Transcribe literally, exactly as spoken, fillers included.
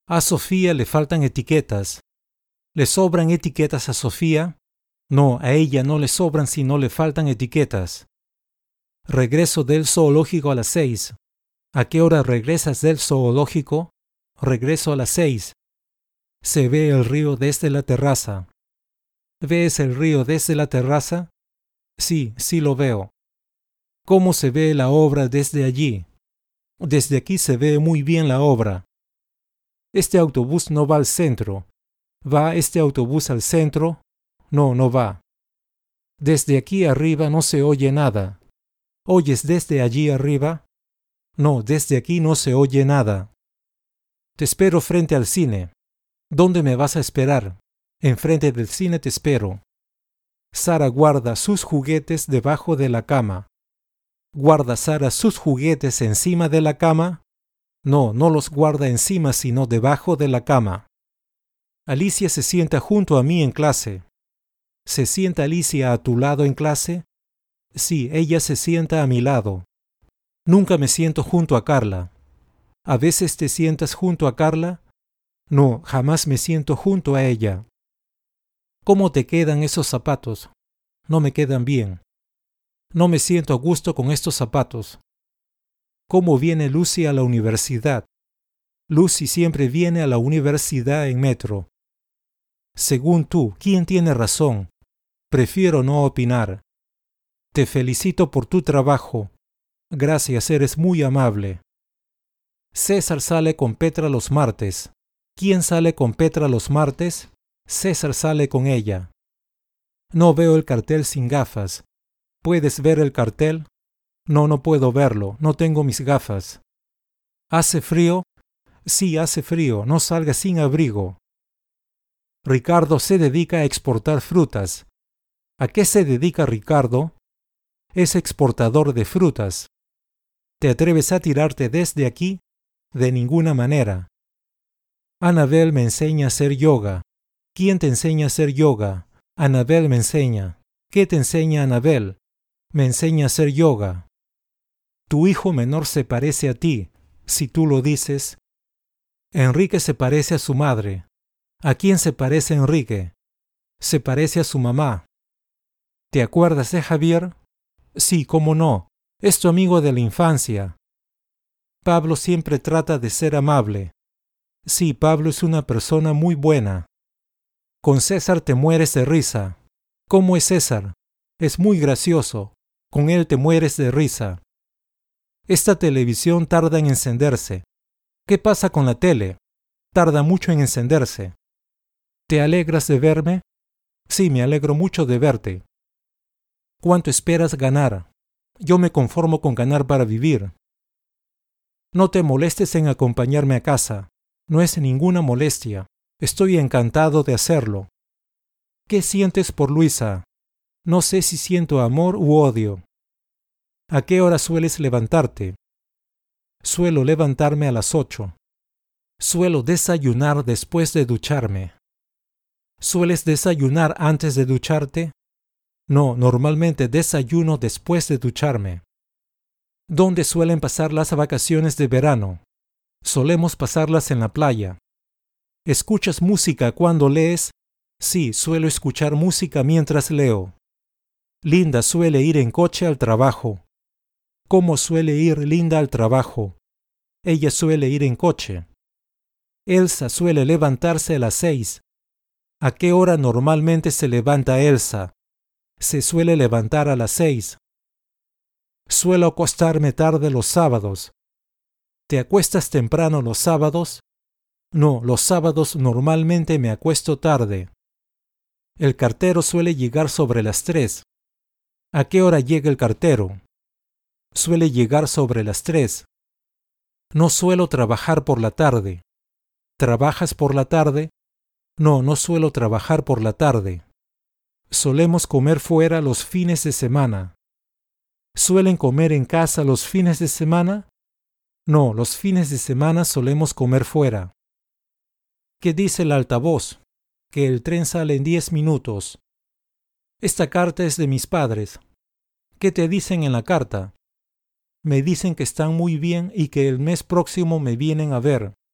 A Sofía le faltan etiquetas. ¿Le sobran etiquetas a Sofía? No, a ella no le sobran sino le faltan etiquetas. Regreso del zoológico a las seis. ¿A qué hora regresas del zoológico? Regreso a las seis. Se ve el río desde la terraza. ¿Ves el río desde la terraza? Sí, sí lo veo. ¿Cómo se ve la obra desde allí? Desde aquí se ve muy bien la obra. Este autobús no va al centro. ¿Va este autobús al centro? No, no va. Desde aquí arriba no se oye nada. ¿Oyes desde allí arriba? No, desde aquí no se oye nada. Te espero frente al cine. ¿Dónde me vas a esperar? Enfrente del cine te espero. Sara guarda sus juguetes debajo de la cama. ¿Guarda Sara sus juguetes encima de la cama? No, no los guarda encima sino debajo de la cama. Alicia se sienta junto a mí en clase. ¿Se sienta Alicia a tu lado en clase? Sí, ella se sienta a mi lado. Nunca me siento junto a Carla. ¿A veces te sientas junto a Carla? No, jamás me siento junto a ella. ¿Cómo te quedan esos zapatos? No me quedan bien. No me siento a gusto con estos zapatos. ¿Cómo viene Lucy a la universidad? Lucy siempre viene a la universidad en metro. Según tú, ¿quién tiene razón? Prefiero no opinar. Te felicito por tu trabajo. Gracias, eres muy amable. César sale con Petra los martes. ¿Quién sale con Petra los martes? César sale con ella. No veo el cartel sin gafas. ¿Puedes ver el cartel? No, no puedo verlo. No tengo mis gafas. ¿Hace frío? Sí, hace frío. No salgas sin abrigo. Ricardo se dedica a exportar frutas. ¿A qué se dedica Ricardo? Es exportador de frutas. ¿Te atreves a tirarte desde aquí? De ninguna manera. Anabel me enseña a hacer yoga. ¿Quién te enseña a hacer yoga? Anabel me enseña. ¿Qué te enseña Anabel? Me enseña a hacer yoga. Tu hijo menor se parece a ti, si tú lo dices. Enrique se parece a su madre. ¿A quién se parece Enrique? Se parece a su mamá. ¿Te acuerdas de Javier? Sí, cómo no. Es tu amigo de la infancia. Pablo siempre trata de ser amable. Sí, Pablo es una persona muy buena. Con César te mueres de risa. ¿Cómo es César? Es muy gracioso. Con él te mueres de risa. Esta televisión tarda en encenderse. ¿Qué pasa con la tele? Tarda mucho en encenderse. ¿Te alegras de verme? Sí, me alegro mucho de verte. ¿Cuánto esperas ganar? Yo me conformo con ganar para vivir. No te molestes en acompañarme a casa. No es ninguna molestia. Estoy encantado de hacerlo. ¿Qué sientes por Luisa? No sé si siento amor u odio. ¿A qué hora sueles levantarte? Suelo levantarme a las ocho. Suelo desayunar después de ducharme. ¿Sueles desayunar antes de ducharte? No, normalmente desayuno después de ducharme. ¿Dónde suelen pasar las vacaciones de verano? Solemos pasarlas en la playa. ¿Escuchas música cuando lees? Sí, suelo escuchar música mientras leo. Linda suele ir en coche al trabajo. ¿Cómo suele ir Linda al trabajo? Ella suele ir en coche. Elsa suele levantarse a las seis. ¿A qué hora normalmente se levanta Elsa? Se suele levantar a las seis. Suelo acostarme tarde los sábados. ¿Te acuestas temprano los sábados? No, los sábados normalmente me acuesto tarde. El cartero suele llegar sobre las tres. ¿A qué hora llega el cartero? Suele llegar sobre las tres. No suelo trabajar por la tarde. ¿Trabajas por la tarde? No, no suelo trabajar por la tarde. Solemos comer fuera los fines de semana. ¿Suelen comer en casa los fines de semana? No, los fines de semana solemos comer fuera. ¿Qué dice el altavoz? Que el tren sale en diez minutos. Esta carta es de mis padres. ¿Qué te dicen en la carta? Me dicen que están muy bien y que el mes próximo me vienen a ver.